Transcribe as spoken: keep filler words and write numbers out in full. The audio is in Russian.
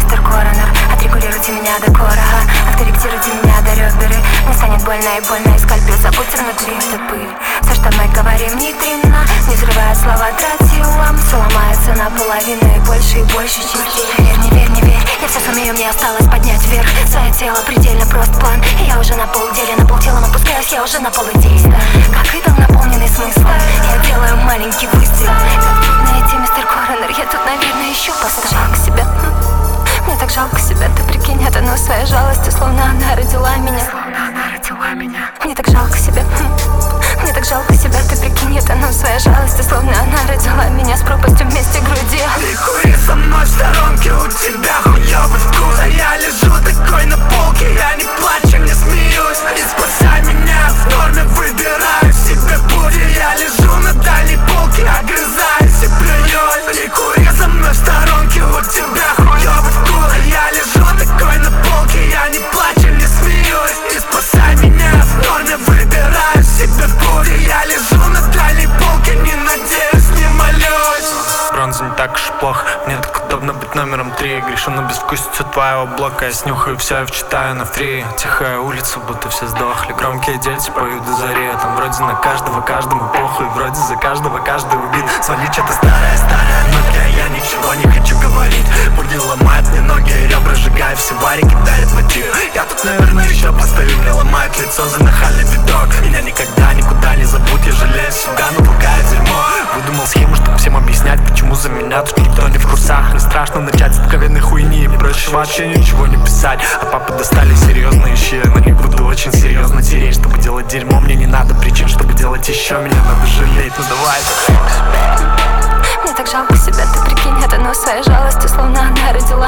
мистер Коронер. Отрегулируйте меня до кора, откорректируйте меня до ребер. Мне станет больно и больно, и скальпель забудьте внутри. Это пыль, все, что мы говорим, нейтринно. Не взрывая слова тротилом, все ломается наполовину и больше и больше частей. Верь, не верь, не верь, я все сумею, мне осталось поднять вверх свое тело, предельно прост план. И я уже на полделе, на полтелом опускаюсь, я уже на полудействия. Как идол, наполненный смыслом, я делаю маленький выстрел. Как трудно идти, мистер Коронер, я тут, наверное, еще поставлю. Жалко себя, мне так жалко себя, ты прикинь, это, но своей жалостью, словно она родила меня. Словно она родила меня. Мне так жалко себя, мне так жалко себя, ты прикинь, это, но своей жалостью, словно она родила меня с пропастью вместе груди. Ты кури со мной в сторонке, у тебя хуёвый вкус. А я лежу такой на полке, я не плачу, не смеюсь. И спасай меня, в норме выбираю себе путь. Я лежу на дальней полке, огрызаюсь и плююсь. Ты кури со мной в сторонке, у тебя хуёвый вкус. А я лежу такой на полке, я не плачу, не смеюсь. И спасай меня, в норме выбираю себе путь. Я лежу на дальней полке, не надеюсь, не молюсь. Бронза не так уж и плохо, мне так удобно быть номером три. Грешу на безвкусицу твоего блока, я снюхаю все и вчитаю на фри. Тихая улица, будто все сдохли, громкие дети поют до зари. Там вроде на каждого, каждому похуй, вроде за каждого каждый убит. Свали что-то старое-старое, но я ничего не хочу говорить. Бурги ломает мне ноги и ребра, сжигая все варики, дарит мотив. Я тут, наверное, еще постою, мне ломает лицо за нахальный видок. Меня никогда никуда не забудь, я жалею себя, но пугает дерьмо. Выдумал схему, чтобы всем объяснять, почему за меня тут никто не в курсах. Не страшно начать с откровенной хуйни, проще вообще ничего не писать. А папы достали серьезные щи, на них буду очень серьезно тереть. Чтобы делать дерьмо, мне не надо причин, чтобы делать еще. Меня надо жалеть, ну давай. Мне так жалко себя, ты прикинь, это, но своей жалостью, словно она родила